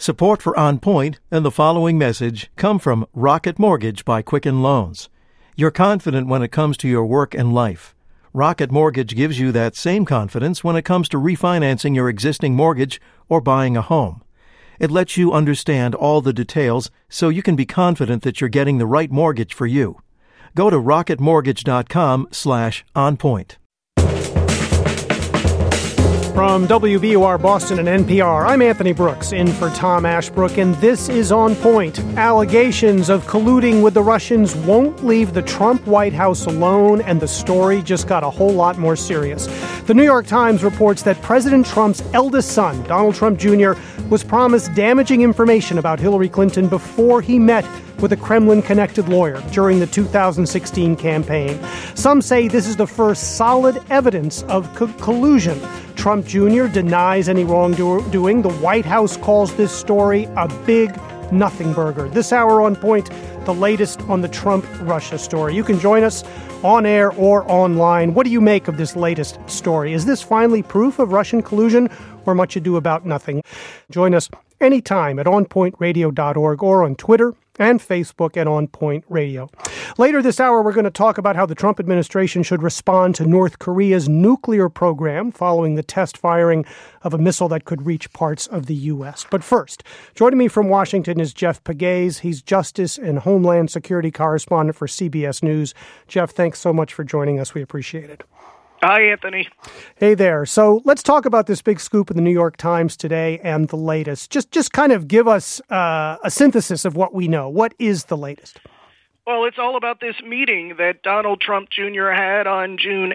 Support for On Point and the following message come from Rocket Mortgage by Quicken Loans. You're confident when it comes to your work and life. Rocket Mortgage gives you that same confidence when it comes to refinancing your existing mortgage or buying a home. It lets you understand all the details so you can be confident that you're getting the right mortgage for you. Go to rocketmortgage.com/onpoint. From WBUR Boston and NPR, I'm Anthony Brooks, in for Tom Ashbrook, and this is On Point. Allegations of colluding with the Russians won't leave the Trump White House alone, and the story just got a whole lot more serious. The New York Times reports that President Trump's eldest son, Donald Trump Jr., was promised damaging information about Hillary Clinton before he met with a Kremlin-connected lawyer during the 2016 campaign. Some say this is the first solid evidence of collusion. Trump Jr. denies any wrongdoing. The White House calls this story a big nothing burger. This hour On Point, the latest on the Trump-Russia story. You can join us on air or online. What do you make of this latest story? Is this finally proof of Russian collusion, or much ado about nothing? Join us anytime at onpointradio.org or on Twitter and Facebook at On Point Radio. Later this hour, we're going to talk about how the Trump administration should respond to North Korea's nuclear program following the test firing of a missile that could reach parts of the U.S. But first, joining me from Washington is Jeff Pegues. He's Justice and Homeland Security correspondent for CBS News. Jeff, thanks so much for joining us. We appreciate it. Hi, Anthony. Hey there. So let's talk about this big scoop in the New York Times today and the latest. Just kind of give us a synthesis of what we know. What is the latest? Well, it's all about this meeting that Donald Trump Jr. had on June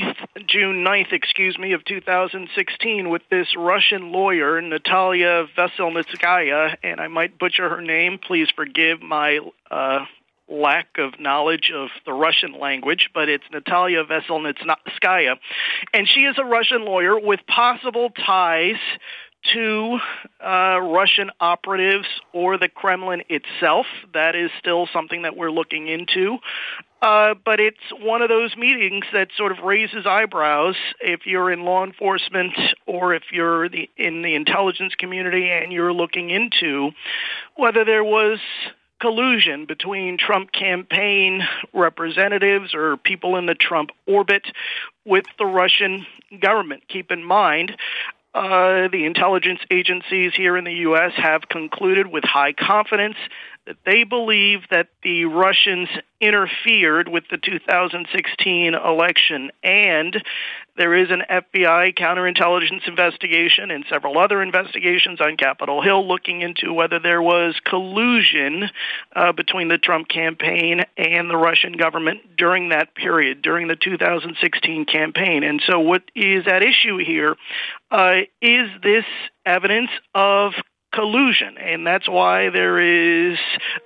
9th, of 2016 with this Russian lawyer, Natalia Veselnitskaya, and I might butcher her name. Please forgive my lack of knowledge of the Russian language, but it's Natalia Veselnitskaya. And she is a Russian lawyer with possible ties to Russian operatives or the Kremlin itself. That is still something that we're looking into. But it's one of those meetings that sort of raises eyebrows if you're in law enforcement or if you're in the intelligence community and you're looking into whether there was collusion between Trump campaign representatives or people in the Trump orbit with the Russian government. Keep in mind, the intelligence agencies here in the U.S. have concluded with high confidence that they believe that the Russians interfered with the 2016 election, and there is an FBI counterintelligence investigation and several other investigations on Capitol Hill looking into whether there was collusion between the Trump campaign and the Russian government during that period, during the 2016 campaign. And so what is at issue here is this evidence of collusion, and that's why there is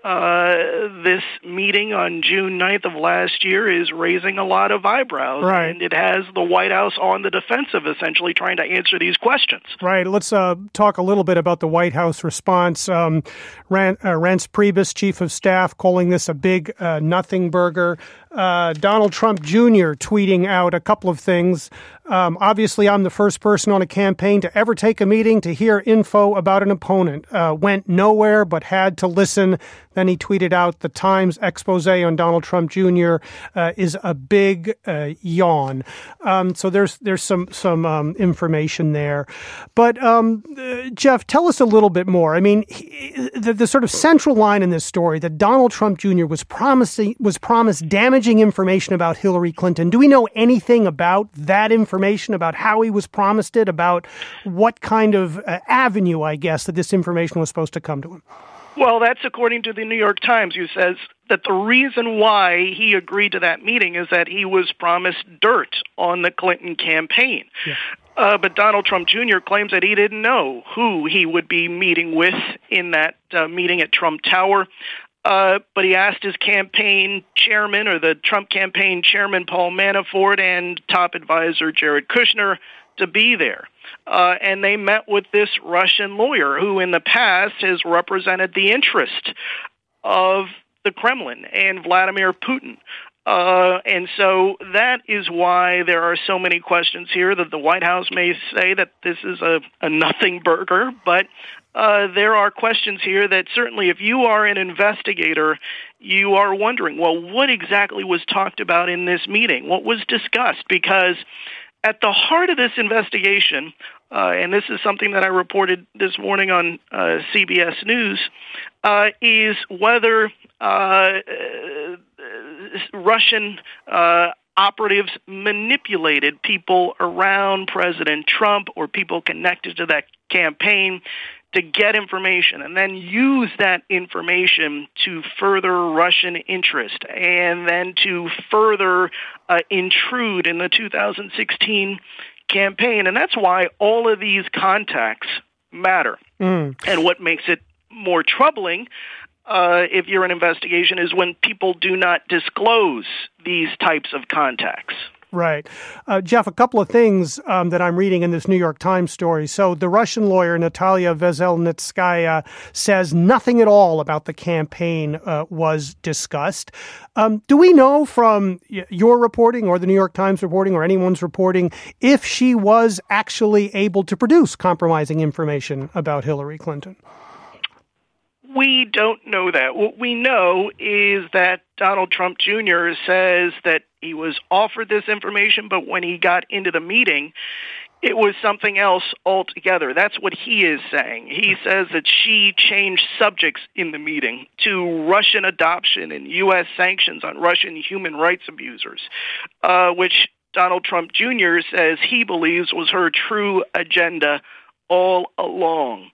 this meeting on June 9th of last year is raising a lot of eyebrows, right. And it has the White House on the defensive, essentially trying to answer these questions. Right. Let's talk a little bit about the White House response. Reince Priebus, Chief of Staff, calling this a big nothing burger. Donald Trump Jr. tweeting out a couple of things. Obviously, I'm the first person on a campaign to ever take a meeting to hear info about an opponent. Went nowhere but had to listen. Then he tweeted out the Times expose on Donald Trump Jr. Is a big yawn. So there's some information there. But Jeff, tell us a little bit more. I mean, the sort of central line in this story that Donald Trump Jr. was promised damaging information about Hillary Clinton. Do we know anything about that information, about how he was promised it, about what kind of avenue, I guess, that this information was supposed to come to him? Well, that's according to the New York Times, who says that the reason why he agreed to that meeting is that he was promised dirt on the Clinton campaign. Yeah. But Donald Trump Jr. claims that he didn't know who he would be meeting with in that meeting at Trump Tower. But he asked his campaign chairman, or the Trump campaign chairman, Paul Manafort, and top advisor Jared Kushner to be there. And they met with this Russian lawyer who in the past has represented the interest of the Kremlin and Vladimir Putin. And so that is why there are so many questions here that the White House may say that this is a nothing burger, but there are questions here that certainly if you are an investigator, you are wondering, well, what exactly was talked about in this meeting? What was discussed? Because at the heart of this investigation, and this is something that I reported this morning on CBS News, is whether Russian operatives manipulated people around President Trump or people connected to that campaign to get information and then use that information to further Russian interest and then to further intrude in the 2016 campaign. And that's why all of these contacts matter. And what makes it more troubling if you're an investigation is when people do not disclose these types of contacts. Right. Jeff, a couple of things that I'm reading in this New York Times story. So the Russian lawyer, Natalia Veselnitskaya, says nothing at all about the campaign was discussed. Do we know from your reporting or the New York Times reporting or anyone's reporting if she was actually able to produce compromising information about Hillary Clinton? We don't know that. What we know is that Donald Trump Jr. says that he was offered this information, but when he got into the meeting, it was something else altogether. That's what he is saying. He says that she changed subjects in the meeting to Russian adoption and U.S. sanctions on Russian human rights abusers, which Donald Trump Jr. says he believes was her true agenda all along.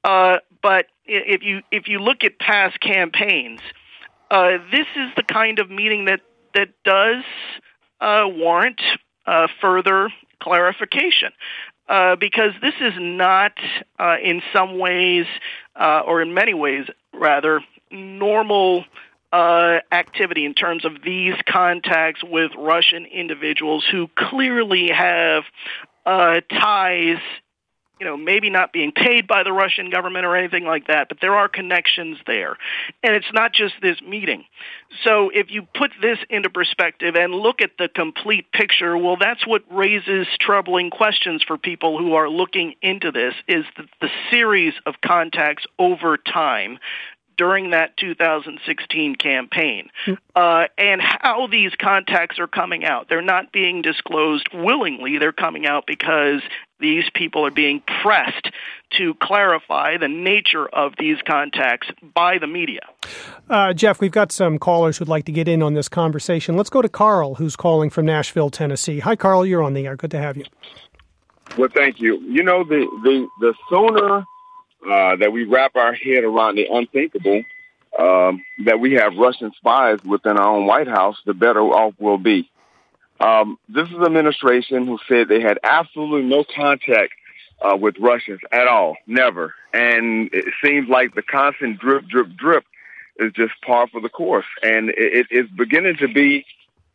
But if you look at past campaigns, this is the kind of meeting that does warrant further clarification, because this is not in some ways, or in many ways rather, normal activity in terms of these contacts with Russian individuals who clearly have ties. Maybe not being paid by the Russian government or anything like that, but there are connections there. And it's not just this meeting. So if you put this into perspective and look at the complete picture, well, that's what raises troubling questions for people who are looking into this, is the series of contacts over time during that 2016 campaign, and how these contacts are coming out. They're not being disclosed willingly. They're coming out because these people are being pressed to clarify the nature of these contacts by the media. Jeff, we've got some callers who'd like to get in on this conversation. Let's go to Carl, who's calling from Nashville, Tennessee. Hi, Carl. You're on the air. Good to have you. Well, thank you. The sooner that we wrap our head around the unthinkable, that we have Russian spies within our own White House, the better off we'll be. This is an administration who said they had absolutely no contact with Russians at all, never. And it seems like the constant drip, drip, drip is just par for the course. And it's beginning to be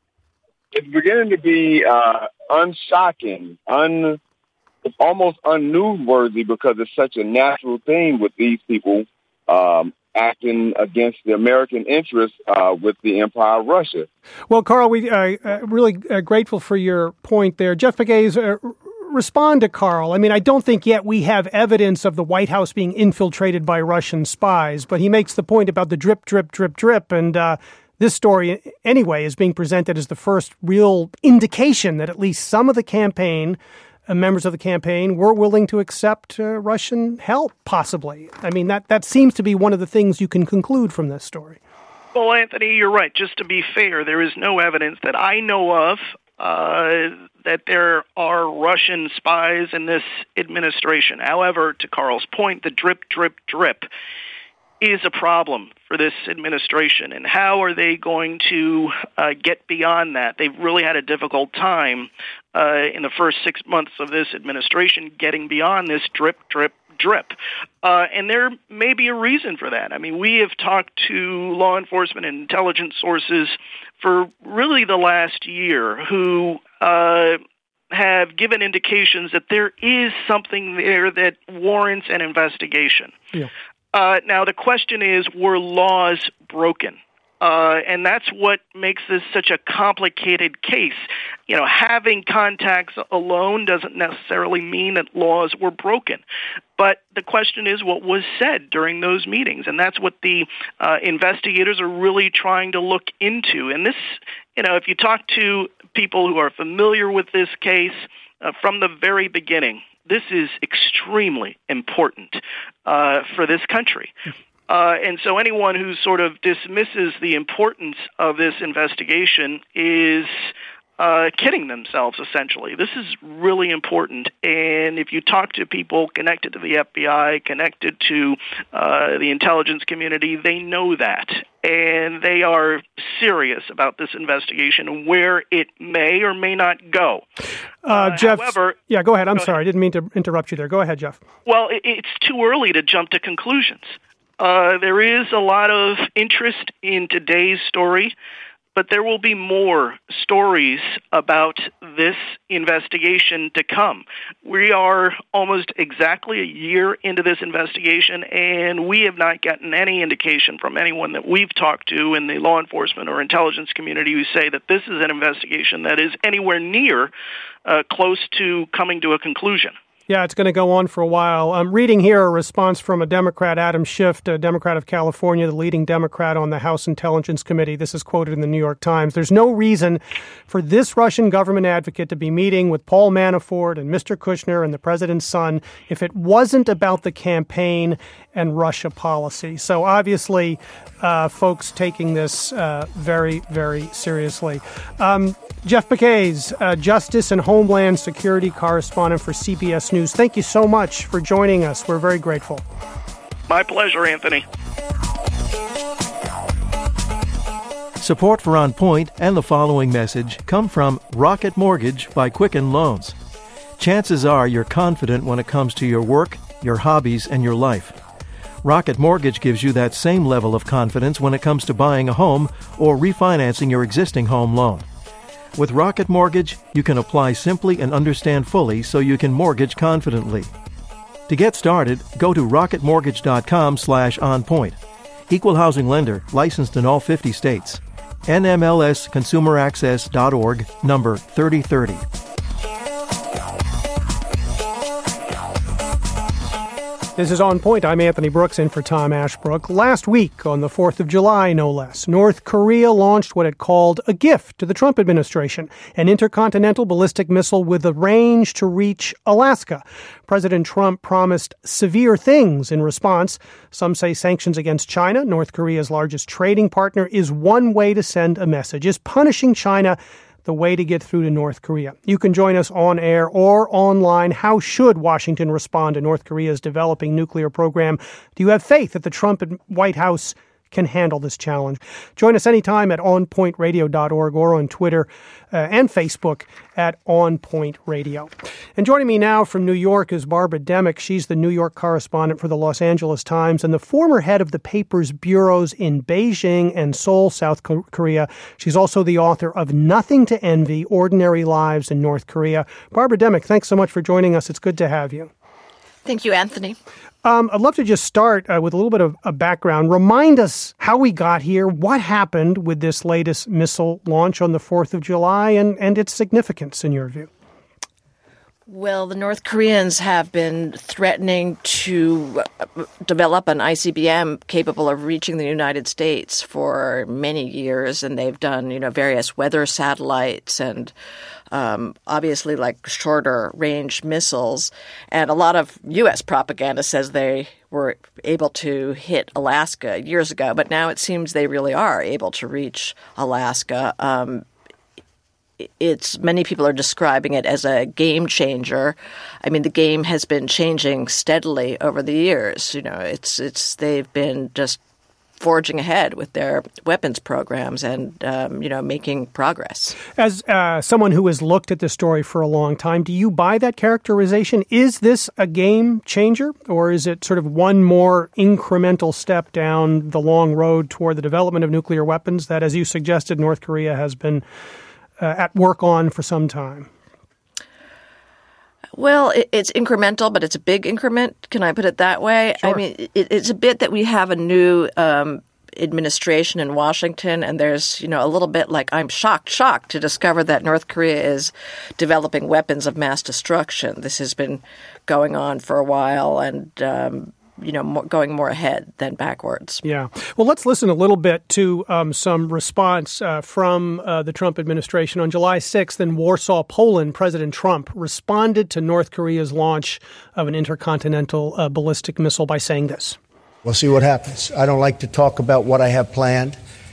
unshocking, almost unnewsworthy, because it's such a natural thing with these people acting against the American interests with the Empire of Russia. Well, Carl, we are really grateful for your point there. Jeff Pegues, respond to Carl. I mean, I don't think yet we have evidence of the White House being infiltrated by Russian spies, but he makes the point about the drip, drip, drip, drip, and this story, anyway, is being presented as the first real indication that at least some of the campaign, members of the campaign, were willing to accept Russian help, possibly. I mean, that seems to be one of the things you can conclude from this story. Well, Anthony, you're right. Just to be fair, there is no evidence that I know of that there are Russian spies in this administration. However, to Carl's point, the drip, drip, drip is a problem for this administration. And how are they going to get beyond that? They've really had a difficult time in the first 6 months of this administration getting beyond this drip, drip, drip. And there may be a reason for that. I mean, we have talked to law enforcement and intelligence sources for really the last year who have given indications that there is something there that warrants an investigation. Yeah. Now, the question is, were laws broken? And that's what makes this such a complicated case. Having contacts alone doesn't necessarily mean that laws were broken. But the question is what was said during those meetings, and that's what the investigators are really trying to look into. And this, if you talk to people who are familiar with this case from the very beginning, this is extremely important for this country. And so anyone who sort of dismisses the importance of this investigation is kidding themselves, essentially. This is really important. And if you talk to people connected to the FBI, connected to the intelligence community, they know that. And they are serious about this investigation and where it may or may not go. Jeff, however, go ahead. I'm sorry. I didn't mean to interrupt you there. Go ahead, Jeff. Well, it's too early to jump to conclusions. There is a lot of interest in today's story, but there will be more stories about this investigation to come. We are almost exactly a year into this investigation, and we have not gotten any indication from anyone that we've talked to in the law enforcement or intelligence community who say that this is an investigation that is anywhere near close to coming to a conclusion. Yeah, it's going to go on for a while. I'm reading here a response from a Democrat, Adam Schiff, a Democrat of California, the leading Democrat on the House Intelligence Committee. This is quoted in the New York Times. There's no reason for this Russian government advocate to be meeting with Paul Manafort and Mr. Kushner and the president's son if it wasn't about the campaign and Russia policy. So obviously, folks taking this very, very seriously. Jeff Pegues, Justice and Homeland Security correspondent for CBS News. Thank you so much for joining us. We're very grateful. My pleasure, Anthony. Support for On Point and the following message come from Rocket Mortgage by Quicken Loans. Chances are you're confident when it comes to your work, your hobbies, and your life. Rocket Mortgage gives you that same level of confidence when it comes to buying a home or refinancing your existing home loan. With Rocket Mortgage, you can apply simply and understand fully so you can mortgage confidently. To get started, go to rocketmortgage.com/onpoint. Equal housing lender, licensed in all 50 states. NMLSconsumeraccess.org, number 3030. This is On Point. I'm Anthony Brooks, in for Tom Ashbrook. Last week, on the 4th of July, no less, North Korea launched what it called a gift to the Trump administration, an intercontinental ballistic missile with a range to reach Alaska. President Trump promised severe things in response. Some say sanctions against China, North Korea's largest trading partner, is one way to send a message. Is punishing China the way to get through to North Korea? You can join us on air or online. How should Washington respond to North Korea's developing nuclear program? Do you have faith that the Trump White House can handle this challenge? Join us anytime at onpointradio.org or on Twitter and Facebook at onpointradio. And joining me now from New York is Barbara Demick. She's the New York correspondent for the Los Angeles Times and the former head of the paper's bureaus in Beijing and Seoul, South Korea. She's also the author of Nothing to Envy: Ordinary Lives in North Korea. Barbara Demick, thanks so much for joining us. It's good to have you. Thank you, Anthony. I'd love to just start with a little bit of a background. Remind us how we got here, what happened with this latest missile launch on the 4th of July, and its significance in your view. Well, the North Koreans have been threatening to develop an ICBM capable of reaching the United States for many years, and they've done, various weather satellites and obviously like shorter range missiles. And a lot of U.S. propaganda says they were able to hit Alaska years ago, but now it seems they really are able to reach Alaska. Many people are describing it as a game changer. I mean, the game has been changing steadily over the years. They've been just forging ahead with their weapons programs and, making progress. As someone who has looked at this story for a long time, do you buy that characterization? Is this a game changer, or is it sort of one more incremental step down the long road toward the development of nuclear weapons that, as you suggested, North Korea has been at work on for some time? Well, it's incremental, but it's a big increment. Can I put it that way? Sure. I mean, it's a bit that we have a new administration in Washington, and there's, a little bit like I'm shocked to discover that North Korea is developing weapons of mass destruction. This has been going on for a while, and going more ahead than backwards. Yeah. Well, let's listen a little bit to some response from the Trump administration. On July 6th in Warsaw, Poland, President Trump responded to North Korea's launch of an intercontinental ballistic missile by saying this. We'll see what happens. I don't like to talk about what I have planned,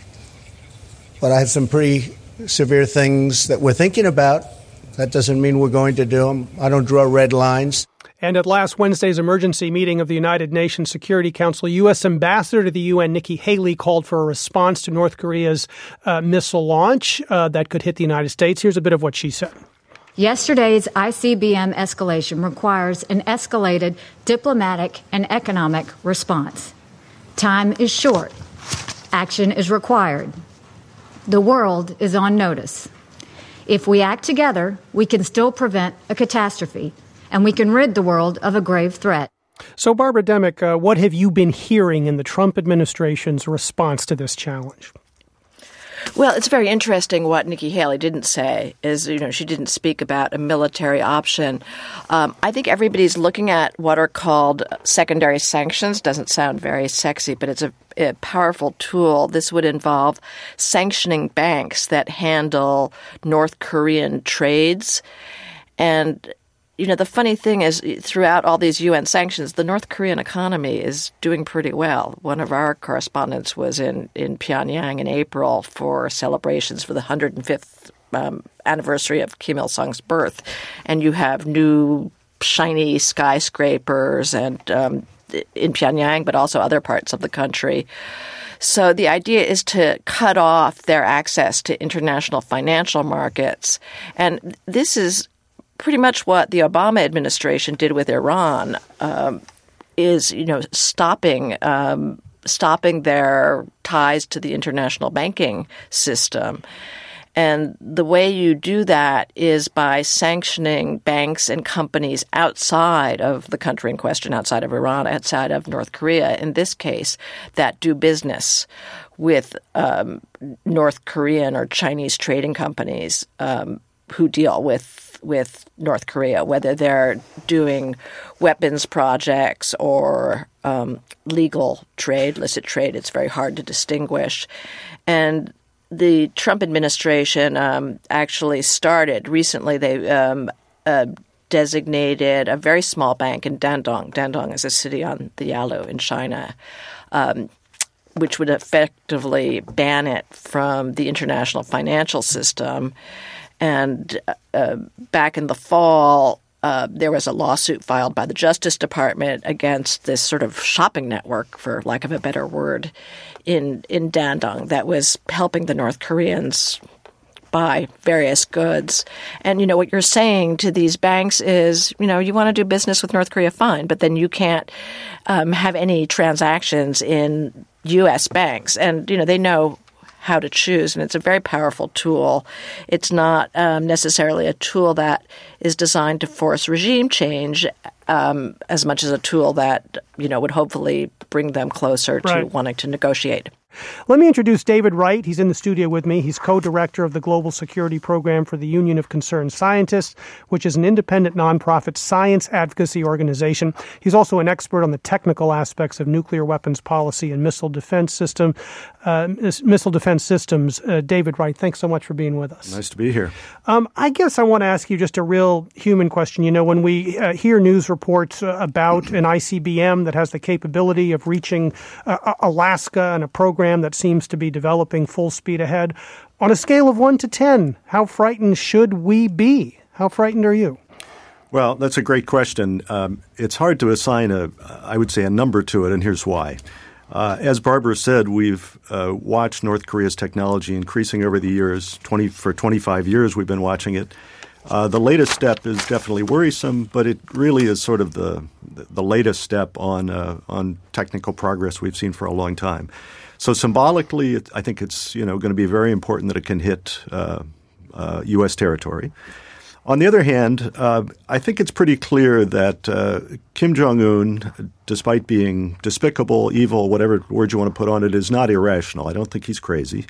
but I have some pretty severe things that we're thinking about. That doesn't mean we're going to do them. I don't draw red lines. And at last Wednesday's emergency meeting of the United Nations Security Council, U.S. Ambassador to the UN Nikki Haley called for a response to North Korea's missile launch that could hit the United States. Here's a bit of what she said. Yesterday's ICBM escalation requires an escalated diplomatic and economic response. Time is short. Action is required. The world is on notice. If we act together, we can still prevent a catastrophe, and we can rid the world of a grave threat. So, Barbara Demick, what have you been hearing in the Trump administration's response to this challenge? Well, it's very interesting what Nikki Haley didn't say is, she didn't speak about a military option. I think everybody's looking at what are called secondary sanctions. Doesn't sound very sexy, but it's a powerful tool. This would involve sanctioning banks that handle North Korean trades. And the funny thing is, throughout all these UN sanctions, the North Korean economy is doing pretty well. One of our correspondents was in Pyongyang in April for celebrations for the 105th anniversary of Kim Il-sung's birth. And you have new shiny skyscrapers and in Pyongyang, but also other parts of the country. So the idea is to cut off their access to international financial markets. And this is pretty much what the Obama administration did with Iran, is stopping their ties to the international banking system. And the way you do that is by sanctioning banks and companies outside of the country in question, outside of Iran, outside of North Korea, in this case, that do business with North Korean or Chinese trading companies who deal with North Korea, whether they're doing weapons projects or legal trade, illicit trade. It's very hard to distinguish. And the Trump administration actually started recently. They designated a very small bank in Dandong. Dandong is a city on the Yalu in China, which would effectively ban it from the international financial system. And back in the fall, there was a lawsuit filed by the Justice Department against this sort of shopping network, for lack of a better word, in Dandong that was helping the North Koreans buy various goods. And, what you're saying to these banks is, you want to do business with North Korea, fine, but then you can't have any transactions in U.S. banks. And, they know how to choose, and it's a very powerful tool. It's not necessarily a tool that is designed to force regime change as much as a tool that, would hopefully bring them closer to wanting to negotiate. Let me introduce David Wright. He's in the studio with me. He's co-director of the Global Security Program for the Union of Concerned Scientists, which is an independent nonprofit science advocacy organization. He's also an expert on the technical aspects of nuclear weapons policy and missile defense systems. David Wright, thanks so much for being with us. Nice to be here. I guess I want to ask you just a real human question. When we hear news reports about an ICBM that has the capability of reaching Alaska and a program that seems to be developing full speed ahead, on a scale of 1 to 10, how frightened should we be? How frightened are you? Well, that's a great question. It's hard to assign a number to it, and here's why. As Barbara said, we've watched North Korea's technology increasing over the years. For 25 years, we've been watching it. The latest step is definitely worrisome, but it really is sort of the latest step on technical progress we've seen for a long time. So symbolically, I think it's going to be very important that it can hit U.S. territory. On the other hand, I think it's pretty clear that Kim Jong-un, despite being despicable, evil, whatever word you want to put on it, is not irrational. I don't think he's crazy.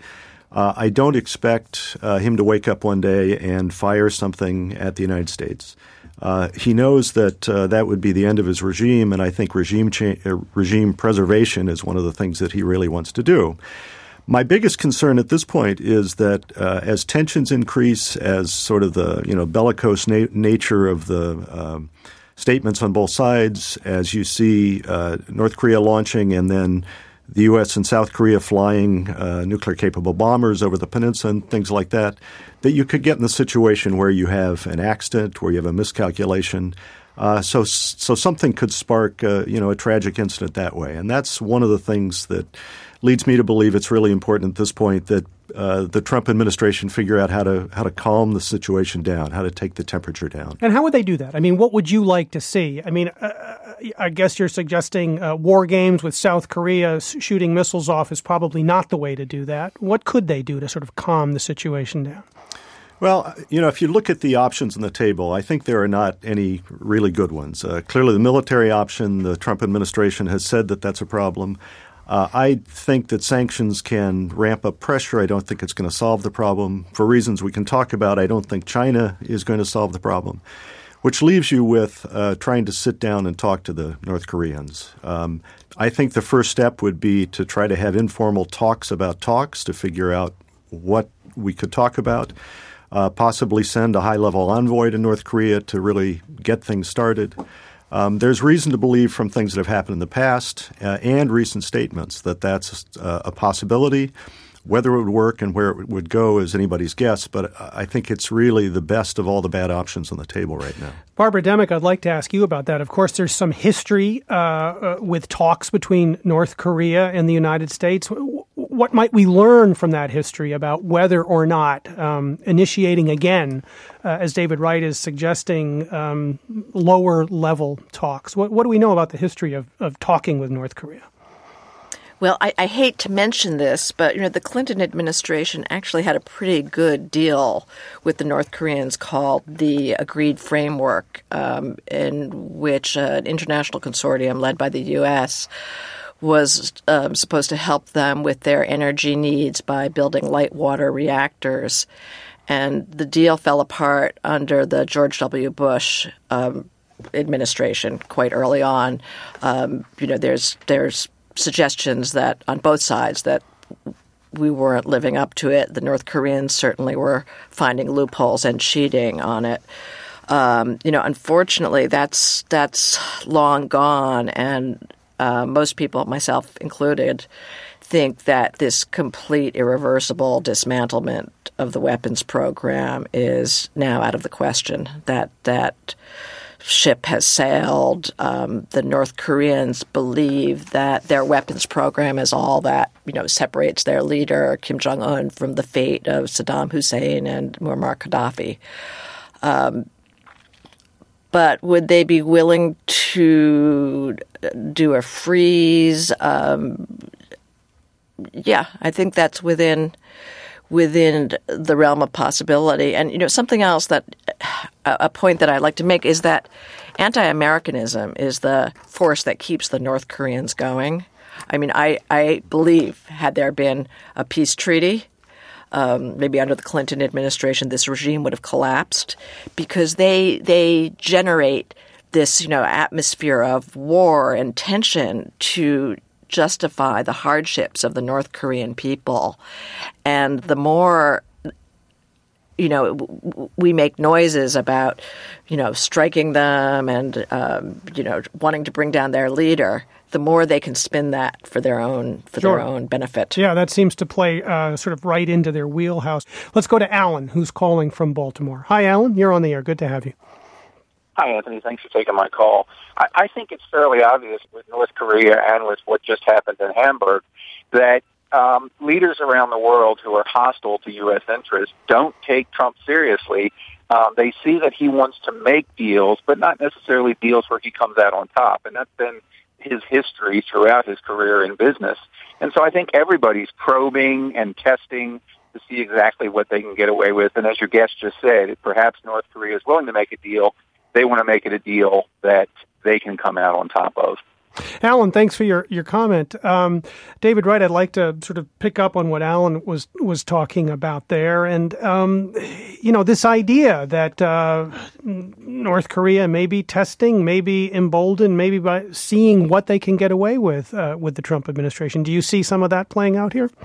I don't expect him to wake up one day and fire something at the United States. He knows that that would be the end of his regime, and I think regime preservation is one of the things that he really wants to do. My biggest concern at this point is that as tensions increase, as sort of the bellicose nature of the statements on both sides, as you see North Korea launching and then the U.S. and South Korea flying nuclear-capable bombers over the peninsula and things like that, that you could get in the situation where you have an accident, where you have a miscalculation. So something could spark a tragic incident that way. And that's one of the things that leads me to believe it's really important at this point that the Trump administration figure out how to calm the situation down, how to take the temperature down. And how would they do that? I mean, what would you like to see? I mean, I guess you're suggesting war games with South Korea shooting missiles off is probably not the way to do that. What could they do to sort of calm the situation down? Well, if you look at the options on the table, I think there are not any really good ones. Clearly, the military option, the Trump administration has said that that's a problem. I think that sanctions can ramp up pressure. I don't think it's going to solve the problem. For reasons we can talk about, I don't think China is going to solve the problem, which leaves you with trying to sit down and talk to the North Koreans. I think the first step would be to try to have informal talks about talks to figure out what we could talk about, possibly send a high-level envoy to North Korea to really get things started. There's reason to believe from things that have happened in the past and recent statements that that's a possibility. Whether it would work and where it would go is anybody's guess, but I think it's really the best of all the bad options on the table right now. Barbara Demick, I'd like to ask you about that. Of course, there's some history with talks between North Korea and the United States. What might we learn from that history about whether or not initiating again, as David Wright is suggesting, lower-level talks? What do we know about the history of talking with North Korea? Well, I hate to mention this, but the Clinton administration actually had a pretty good deal with the North Koreans called the Agreed Framework, in which an international consortium led by the U.S. was supposed to help them with their energy needs by building light water reactors. And the deal fell apart under the George W. Bush administration quite early on. There's suggestions that on both sides that we weren't living up to it. The North Koreans certainly were finding loopholes and cheating on it. Unfortunately, that's long gone, and most people, myself included, think that this complete irreversible dismantlement of the weapons program is now out of the question. That ship has sailed. The North Koreans believe that their weapons program is all that separates their leader, Kim Jong-un, from the fate of Saddam Hussein and Muammar Gaddafi. But would they be willing to do a freeze? Yeah, I think that's within the realm of possibility. And, something else a point that I'd like to make is that anti-Americanism is the force that keeps the North Koreans going. I mean, I believe had there been a peace treaty, maybe under the Clinton administration, this regime would have collapsed because they generate this, atmosphere of war and tension to justify the hardships of the North Korean people. And the more we make noises about, striking them and, wanting to bring down their leader, the more they can spin that for their own benefit. Yeah, that seems to play sort of right into their wheelhouse. Let's go to Alan, who's calling from Baltimore. Hi, Alan. You're on the air. Good to have you. Hi, Anthony. Thanks for taking my call. I think it's fairly obvious with North Korea and with what just happened in Hamburg that leaders around the world who are hostile to U.S. interests don't take Trump seriously. They see that he wants to make deals, but not necessarily deals where he comes out on top. And that's been his history throughout his career in business. And so I think everybody's probing and testing to see exactly what they can get away with. And as your guest just said, if perhaps North Korea is willing to make a deal, they want to make it a deal that they can come out on top of. Alan, thanks for your comment. David Wright, I'd like to sort of pick up on what Alan was talking about there. And, this idea that North Korea may be testing, maybe emboldened, maybe by seeing what they can get away with the Trump administration. Do you see some of that playing out here?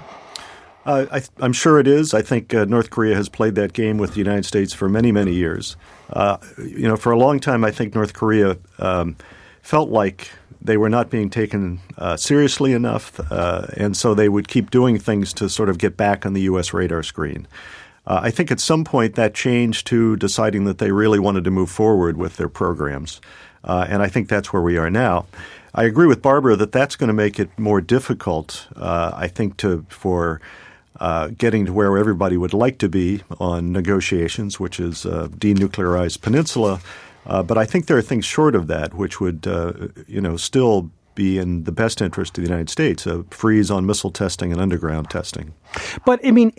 I'm sure it is. I think North Korea has played that game with the United States for many, many years. For a long time, I think North Korea felt like they were not being taken seriously enough, and so they would keep doing things to sort of get back on the U.S. radar screen. I think at some point that changed to deciding that they really wanted to move forward with their programs, and I think that's where we are now. I agree with Barbara that that's going to make it more difficult, I think, for getting to where everybody would like to be on negotiations, which is denuclearized peninsula. But I think there are things short of that which would, still be in the best interest of the United States, a freeze on missile testing and underground testing. But,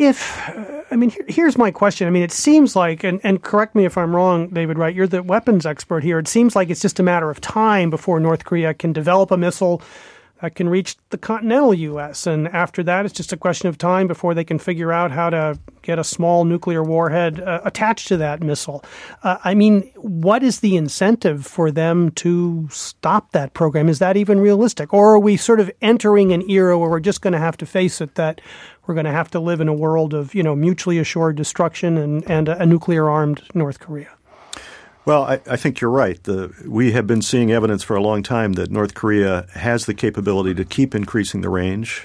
here's my question. It seems like, and correct me if I'm wrong, David Wright, you're the weapons expert here. It seems like it's just a matter of time before North Korea can develop a missile that can reach the continental U.S. And after that, it's just a question of time before they can figure out how to get a small nuclear warhead attached to that missile. What is the incentive for them to stop that program? Is that even realistic? Or are we sort of entering an era where we're just going to have to face it, that we're going to have to live in a world of, mutually assured destruction and a nuclear-armed North Korea? Well, I think you're right. We have been seeing evidence for a long time that North Korea has the capability to keep increasing the range.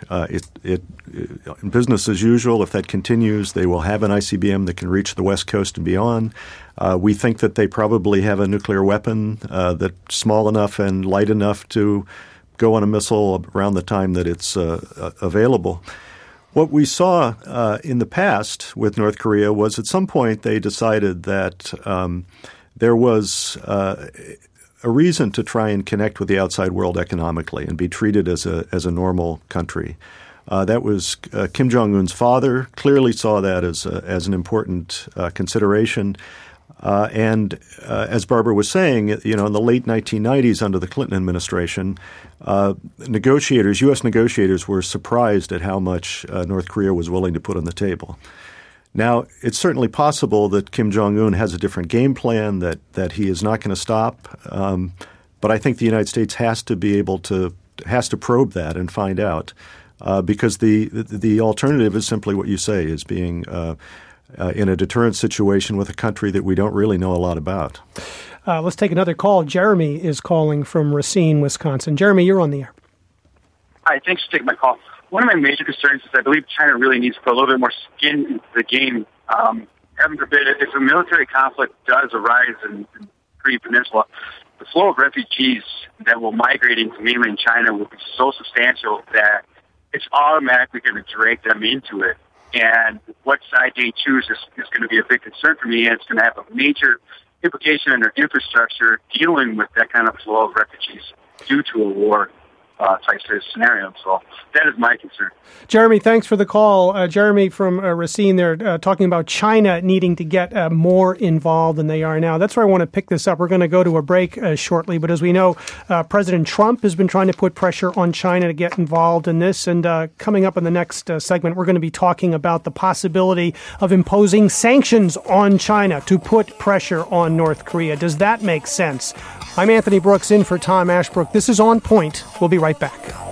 In business as usual, if that continues, they will have an ICBM that can reach the West Coast and beyond. We think that they probably have a nuclear weapon that's small enough and light enough to go on a missile around the time that it's available. What we saw in the past with North Korea was at some point they decided that there was a reason to try and connect with the outside world economically and be treated as a normal country. That was Kim Jong-un's father clearly saw that as an important consideration. And as Barbara was saying, in the late 1990s under the Clinton administration, U.S. negotiators were surprised at how much North Korea was willing to put on the table. Now, it's certainly possible that Kim Jong-un has a different game plan that he is not going to stop. But I think the United States has to probe that and find out because the alternative is simply what you say, is being in a deterrent situation with a country that we don't really know a lot about. Let's take another call. Jeremy is calling from Racine, Wisconsin. Jeremy, you're on the air. Hi, thanks for taking my call. One of my major concerns is I believe China really needs to put a little bit more skin into the game. Heaven forbid, if a military conflict does arise in the Korean Peninsula, the flow of refugees that will migrate into mainland China will be so substantial that it's automatically going to drag them into it. And what side they choose is going to be a big concern for me, and it's going to have a major implication in their infrastructure dealing with that kind of flow of refugees due to a war type of scenario. So that is my concern. Jeremy, thanks for the call. Jeremy from Racine there talking about China needing to get more involved than they are now. That's where I want to pick this up. We're going to go to a break shortly, but as we know, President Trump has been trying to put pressure on China to get involved in this. And coming up in the next segment, we're going to be talking about the possibility of imposing sanctions on China to put pressure on North Korea. Does that make sense? I'm Anthony Brooks in for Tom Ashbrook. This is On Point. We'll be right back.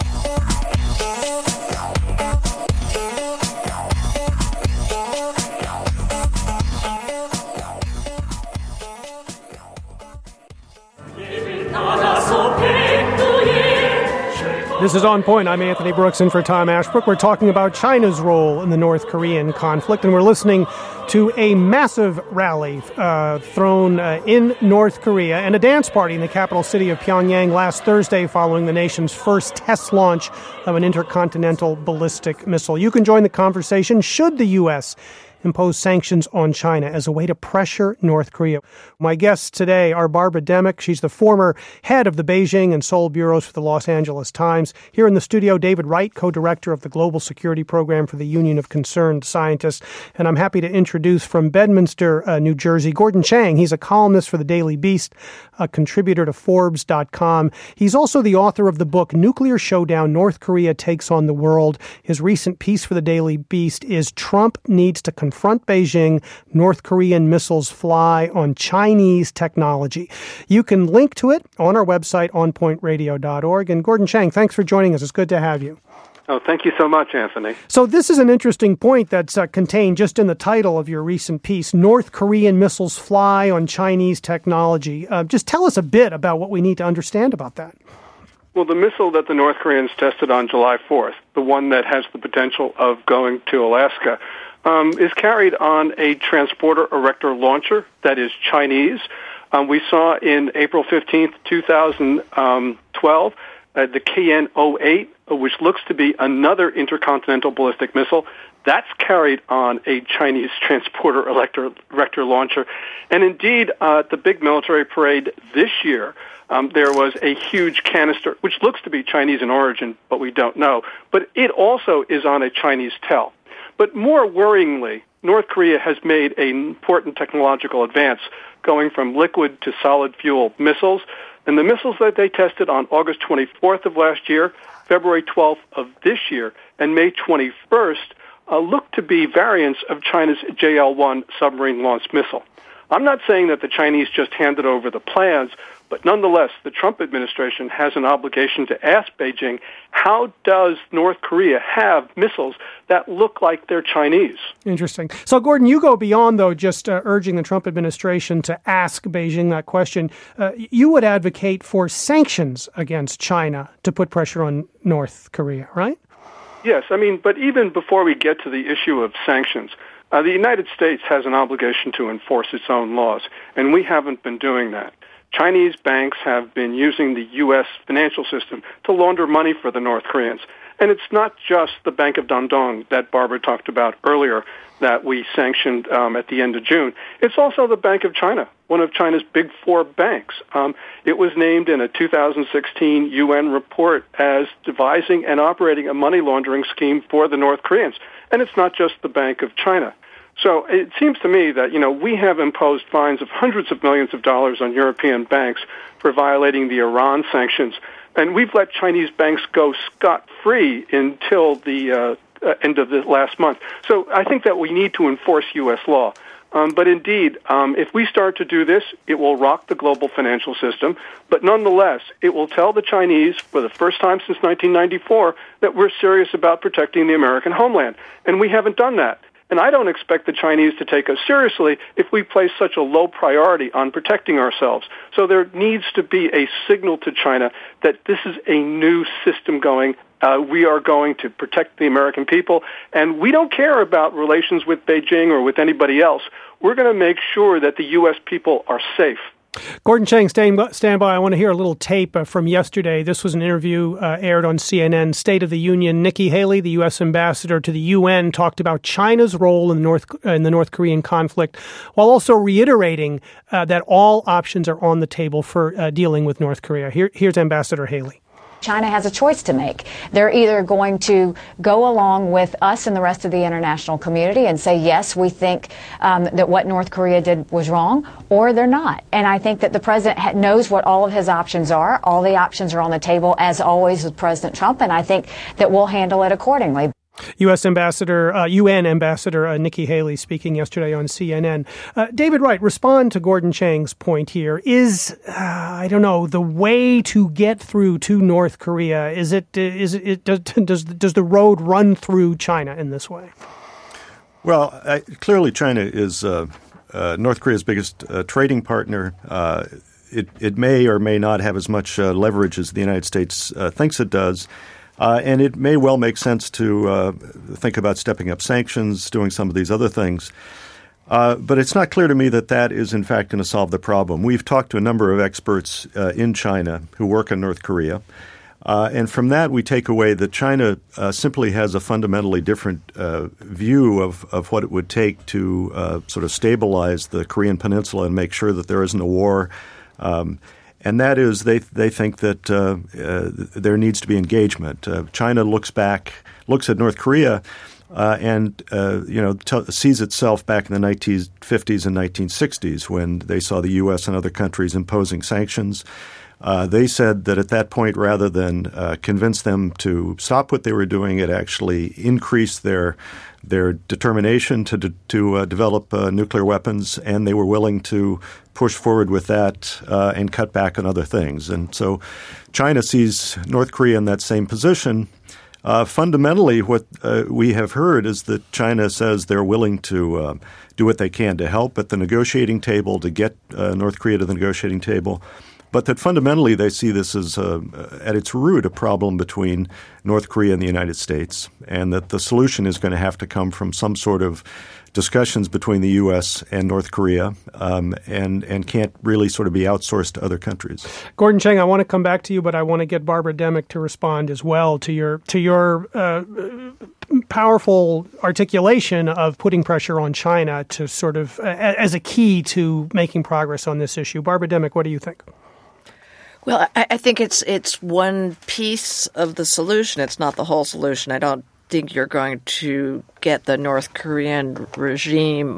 This is On Point. I'm Anthony Brooks in for Tom Ashbrook. We're talking about China's role in the North Korean conflict, and we're listening to a massive rally thrown in North Korea and a dance party in the capital city of Pyongyang last Thursday following the nation's first test launch of an intercontinental ballistic missile. You can join the conversation. Should the U.S. impose sanctions on China as a way to pressure North Korea. My guests today are Barbara Demick. She's the former head of the Beijing and Seoul bureaus for the Los Angeles Times. Here in the studio, David Wright, co-director of the Global Security Program for the Union of Concerned Scientists. And I'm happy to introduce from Bedminster, New Jersey, Gordon Chang. He's a columnist for the Daily Beast, a contributor to Forbes.com. He's also the author of the book Nuclear Showdown, North Korea Takes on the World. His recent piece for the Daily Beast is Trump Needs to Confront Beijing, North Korean Missiles Fly on Chinese Technology. You can link to it on our website, onpointradio.org. And Gordon Chang, thanks for joining us. It's good to have you. Oh, thank you so much, Anthony. So this is an interesting point that's contained just in the title of your recent piece, North Korean Missiles Fly on Chinese Technology. Just tell us a bit about what we need to understand about that. Well, the missile that the North Koreans tested on July 4th, the one that has the potential of going to Alaska, is carried on a transporter erector launcher that is Chinese. We saw in April 15th, 2012, the KN-08, which looks to be another intercontinental ballistic missile. That's carried on a Chinese transporter erector launcher. And indeed, at the big military parade this year, there was a huge canister, which looks to be Chinese in origin, but we don't know. But it also is on a Chinese tail. But more worryingly, North Korea has made an important technological advance, going from liquid to solid fuel missiles. And the missiles that they tested on August 24th of last year, February 12th of this year, and May 21st look to be variants of China's JL-1 submarine-launched missile. I'm not saying that the Chinese just handed over the plans, but nonetheless, the Trump administration has an obligation to ask Beijing, how does North Korea have missiles that look like they're Chinese? Interesting. So, Gordon, you go beyond, though, just urging the Trump administration to ask Beijing that question. You would advocate for sanctions against China to put pressure on North Korea, right? Yes, but even before we get to the issue of sanctions, the United States has an obligation to enforce its own laws, and we haven't been doing that. Chinese banks have been using the U.S. financial system to launder money for the North Koreans. And it's not just the Bank of Dandong that Barbara talked about earlier that we sanctioned at the end of June. It's also the Bank of China, one of China's big four banks. It was named in a 2016 UN report as devising and operating a money laundering scheme for the North Koreans. And it's not just the Bank of China. So it seems to me that, we have imposed fines of hundreds of millions of dollars on European banks for violating the Iran sanctions. And we've let Chinese banks go scot-free until the end of the last month. So I think that we need to enforce U.S. law. But indeed, if we start to do this, it will rock the global financial system. But nonetheless, it will tell the Chinese for the first time since 1994 that we're serious about protecting the American homeland. And we haven't done that. And I don't expect the Chinese to take us seriously if we place such a low priority on protecting ourselves. So there needs to be a signal to China that this is a new system going. We are going to protect the American people, and we don't care about relations with Beijing or with anybody else. We're going to make sure that the U.S. people are safe. Gordon Chang, stand by. I want to hear a little tape from yesterday. This was an interview aired on CNN. State of the Union. Nikki Haley, the U.S. ambassador to the UN, talked about China's role in the North Korean conflict, while also reiterating that all options are on the table for dealing with North Korea. Here's Ambassador Haley. China has a choice to make. They're either going to go along with us and the rest of the international community and say, yes, we think that what North Korea did was wrong, or they're not. And I think that the president knows what all of his options are. All the options are on the table, as always, with President Trump, and I think that we'll handle it accordingly. UN Ambassador Nikki Haley speaking yesterday on CNN. David Wright, respond to Gordon Chang's point here. Is, the way to get through to North Korea, does the road run through China in this way? Well, clearly China is North Korea's biggest trading partner. It may or may not have as much leverage as the United States thinks it does. And it may well make sense to think about stepping up sanctions, doing some of these other things. But it's not clear to me that that is, in fact, going to solve the problem. We've talked to a number of experts in China who work in North Korea. And from that, we take away that China simply has a fundamentally different view of what it would take to sort of stabilize the Korean Peninsula and make sure that there isn't a war. And that is, they think that there needs to be engagement. China looks at North Korea and sees itself back in the 1950s and 1960s when they saw the U.S. and other countries imposing sanctions. They said that at that point, rather than convince them to stop what they were doing, it actually increased their determination to develop nuclear weapons, and they were willing to push forward with that and cut back on other things. And so China sees North Korea in that same position. Fundamentally, what we have heard is that China says they're willing to do what they can to help at the negotiating table, to get North Korea to the negotiating table, but that fundamentally they see this as, at its root, a problem between North Korea and the United States, and that the solution is going to have to come from some sort of discussions between the U.S. and North Korea, and can't really sort of be outsourced to other countries. Gordon Chang, I want to come back to you, but I want to get Barbara Demick to respond as well to your powerful articulation of putting pressure on China to sort of as a key to making progress on this issue. Barbara Demick, what do you think? Well, I think it's one piece of the solution. It's not the whole solution. I don't think you're going to get the North Korean regime,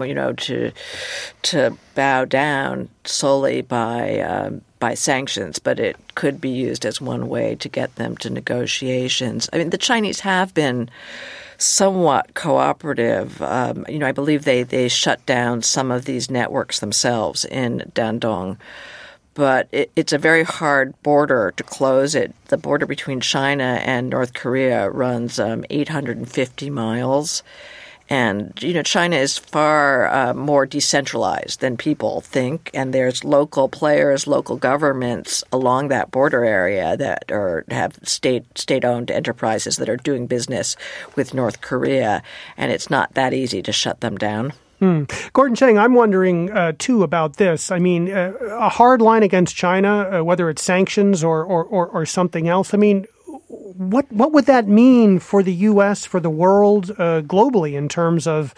to bow down solely by sanctions, but it could be used as one way to get them to negotiations. I mean, the Chinese have been somewhat cooperative. I believe they shut down some of these networks themselves in Dandong. But it's a very hard border to close. The border between China and North Korea runs 850 miles. And, China is far more decentralized than people think. And there's local players, local governments along that border area that have state-owned enterprises that are doing business with North Korea. And it's not that easy to shut them down. Gordon Chang, I'm wondering, too, about this. I mean, a hard line against China, whether it's sanctions or something else, I mean, what would that mean for the U.S., for the world globally in terms of,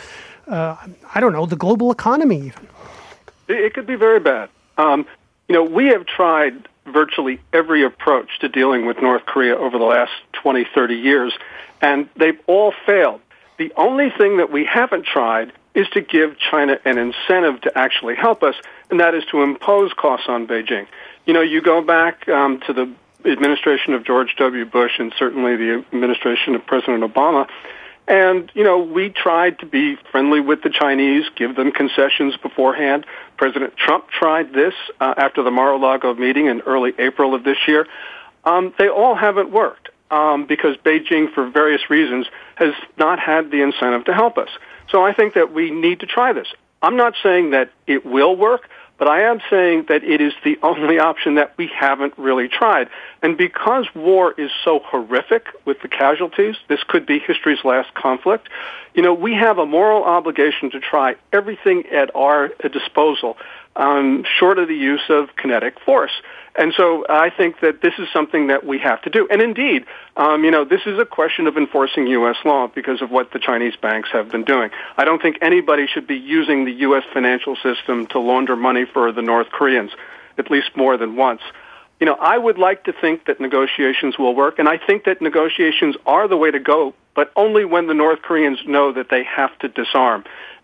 the global economy? It could be very bad. We have tried virtually every approach to dealing with North Korea over the last 20, 30 years, and they've all failed. The only thing that we haven't tried is to give China an incentive to actually help us, and that is to impose costs on Beijing. You go back to the administration of George W. Bush and certainly the administration of President Obama, and, we tried to be friendly with the Chinese, give them concessions beforehand. President Trump tried this after the Mar-a-Lago meeting in early April of this year. They all haven't worked because Beijing, for various reasons, has not had the incentive to help us. So I think that we need to try this. I'm not saying that it will work, but I am saying that it is the only option that we haven't really tried. And because war is so horrific with the casualties, this could be history's last conflict, we have a moral obligation to try everything at our disposal, short of the use of kinetic force. And so I think that this is something that we have to do. And indeed, this is a question of enforcing U.S. law because of what the Chinese banks have been doing. I don't think anybody should be using the U.S. financial system to launder money for the North Koreans, at least more than once. I would like to think that negotiations will work, and I think that negotiations are the way to go, but only when the North Koreans know that they have to disarm.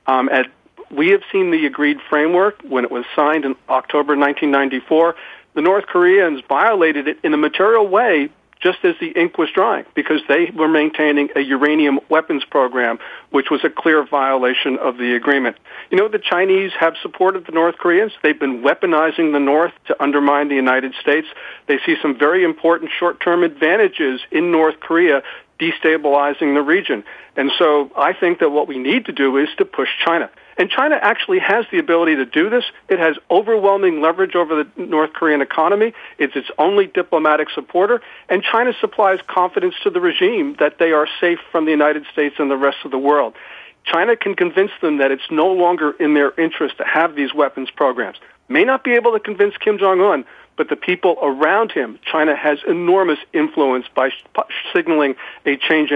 We have seen the agreed framework when it was signed in October 1994. The North Koreans violated it in a material way just as the ink was drying because they were maintaining a uranium weapons program, which was a clear violation of the agreement. The Chinese have supported the North Koreans. They've been weaponizing the North to undermine the United States. They see some very important short-term advantages in North Korea destabilizing the region. And so I think that what we need to do is to push China. And China actually has the ability to do this. It has overwhelming leverage over the North Korean economy. It's its only diplomatic supporter. And China supplies confidence to the regime that they are safe from the United States and the rest of the world. China can convince them that it's no longer in their interest to have these weapons programs. May not be able to convince Kim Jong-un, but the people around him, China has enormous influence by signaling a change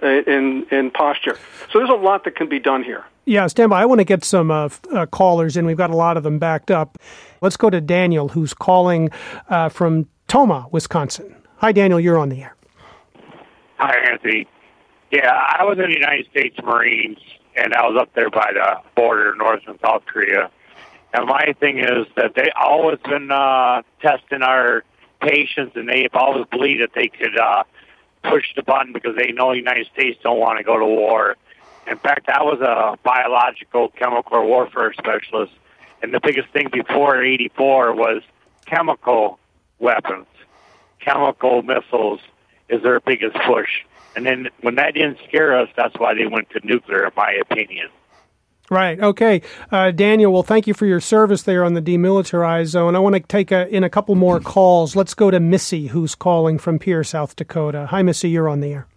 in posture. So there's a lot that can be done here. Yeah, stand by. I want to get some callers in. We've got a lot of them backed up. Let's go to Daniel, who's calling from Tomah, Wisconsin. Hi, Daniel. You're on the air. Hi, Anthony. Yeah, I was in the United States Marines, and I was up there by the border, North and South Korea. And my thing is that they always been testing our patience, and they've always believed that they could push the button because they know the United States don't want to go to war. In fact, I was a biological chemical warfare specialist, and the biggest thing before '84 was chemical weapons, chemical missiles is their biggest push. And then when that didn't scare us, that's why they went to nuclear, in my opinion. Right. Okay. Daniel, well, thank you for your service there on the demilitarized zone. I want to take in a couple more calls. Let's go to Missy, who's calling from Pierre, South Dakota. Hi, Missy. You're on the air.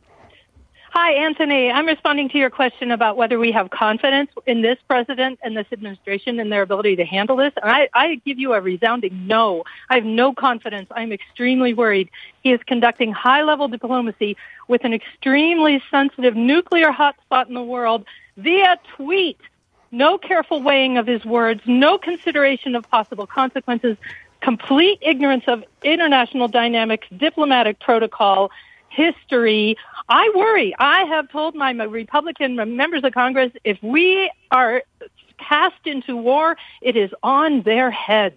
Hi, Anthony. I'm responding to your question about whether we have confidence in this president and this administration and their ability to handle this. And I give you a resounding no. I have no confidence. I'm extremely worried. He is conducting high-level diplomacy with an extremely sensitive nuclear hotspot in the world via tweet. No careful weighing of his words, no consideration of possible consequences, complete ignorance of international dynamics, diplomatic protocol, history. I worry. I have told my Republican members of Congress, if we are cast into war, it is on their heads.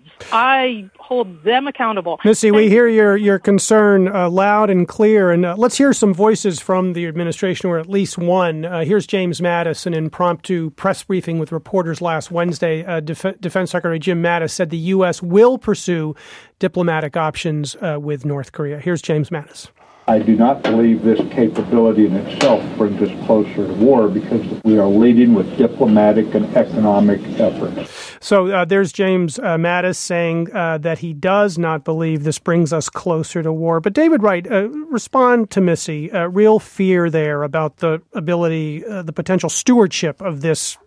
I hold them accountable. Missy, we hear your concern loud and clear, and let's hear some voices from the administration, or at least one. Here's James Mattis, an impromptu press briefing with reporters last Wednesday. Defense Secretary Jim Mattis said the U.S. will pursue diplomatic options with North Korea. Here's James Mattis. I do not believe this capability in itself brings us closer to war because we are leading with diplomatic and economic efforts. So there's James Mattis saying that he does not believe this brings us closer to war. But David Wright, respond to Missy. Real fear there about the ability, the potential stewardship of this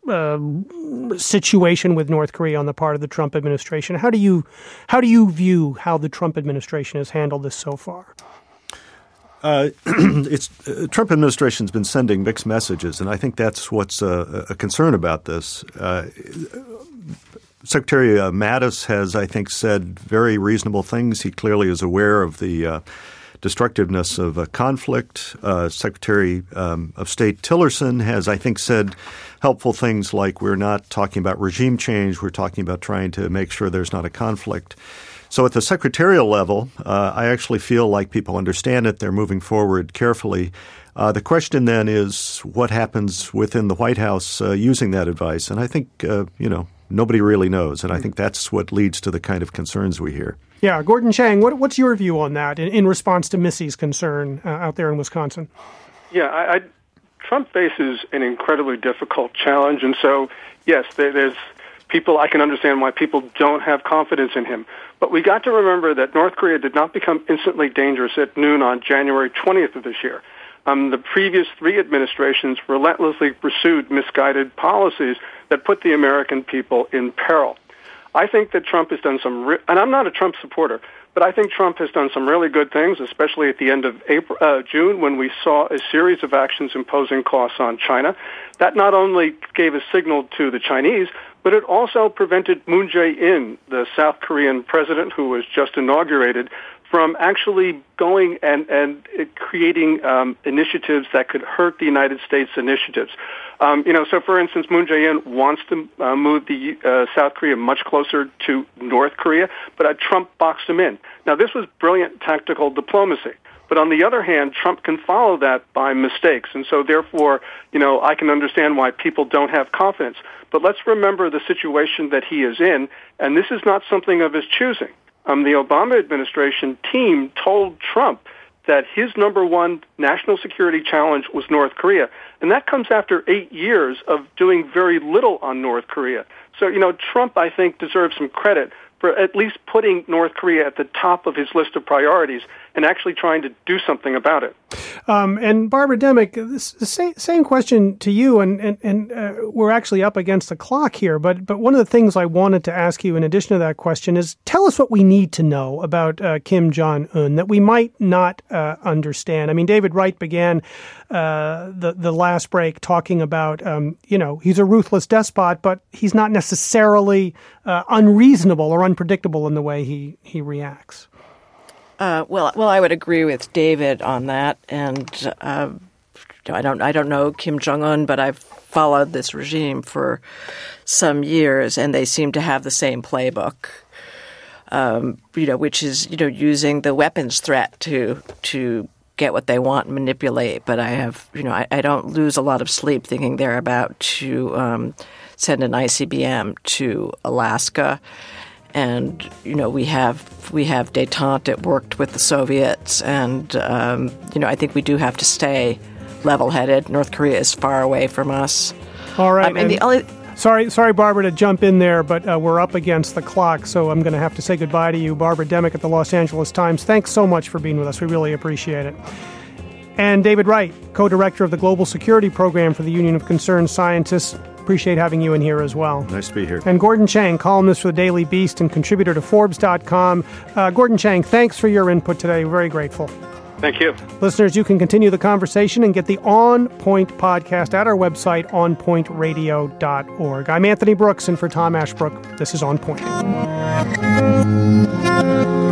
situation with North Korea on the part of the Trump administration. How do you view how the Trump administration has handled this so far? Trump administration's been sending mixed messages, and I think that's what's a concern about this. Secretary Mattis has, I think, said very reasonable things. He clearly is aware of the destructiveness of a conflict. Secretary of State Tillerson has, I think, said helpful things like we're not talking about regime change. We're talking about trying to make sure there's not a conflict. So at the secretarial level, I actually feel like people understand it. They're moving forward carefully. The question then is what happens within the White House using that advice. And I think, nobody really knows. And I think that's what leads to the kind of concerns we hear. Yeah. Gordon Chang, what's your view on that in response to Missy's concern out there in Wisconsin? Yeah, Trump faces an incredibly difficult challenge. And so, yes, there's people, I can understand why people don't have confidence in him. But we got to remember that North Korea did not become instantly dangerous at noon on January 20th of this year. The previous three administrations relentlessly pursued misguided policies that put the American people in peril. I think that Trump has done and I'm not a Trump supporter, but I think Trump has done some really good things, especially at the end of June when we saw a series of actions imposing costs on China. That not only gave a signal to the Chinese, but it also prevented Moon Jae-in, the South Korean president who was just inaugurated, from actually going and creating initiatives that could hurt the United States initiatives. So for instance, Moon Jae-in wants to move the South Korea much closer to North Korea, but Trump boxed him in. Now, this was brilliant tactical diplomacy. But on the other hand, Trump can follow that by mistakes. And so therefore, I can understand why people don't have confidence. But let's remember the situation that he is in, and this is not something of his choosing. The Obama administration team told Trump that his number one national security challenge was North Korea. And that comes after 8 years of doing very little on North Korea. So, Trump, I think, deserves some credit for at least putting North Korea at the top of his list of priorities and actually trying to do something about it. And Barbara Demick, the same question to you, and we're actually up against the clock here, but one of the things I wanted to ask you in addition to that question is, tell us what we need to know about Kim Jong-un that we might not understand. I mean, David Wright began the last break talking about, he's a ruthless despot, but he's not necessarily unreasonable or unpredictable in the way he reacts. Well, I would agree with David on that, and I don't know Kim Jong-un, but I've followed this regime for some years, and they seem to have the same playbook, which is using the weapons threat to get what they want and manipulate. But I don't lose a lot of sleep thinking they're about to send an ICBM to Alaska. And, we have détente. It worked with the Soviets. And, I think we do have to stay level-headed. North Korea is far away from us. All right. Sorry, Barbara, to jump in there, but we're up against the clock, so I'm going to have to say goodbye to you. Barbara Demick at the Los Angeles Times, thanks so much for being with us. We really appreciate it. And David Wright, co-director of the Global Security Program for the Union of Concerned Scientists. Appreciate having you in here as well. Nice to be here. And Gordon Chang, columnist for the Daily Beast and contributor to Forbes.com. Gordon Chang, thanks for your input today. We're very grateful. Thank you. Listeners, you can continue the conversation and get the On Point podcast at our website, onpointradio.org. I'm Anthony Brooks, and for Tom Ashbrook, this is On Point.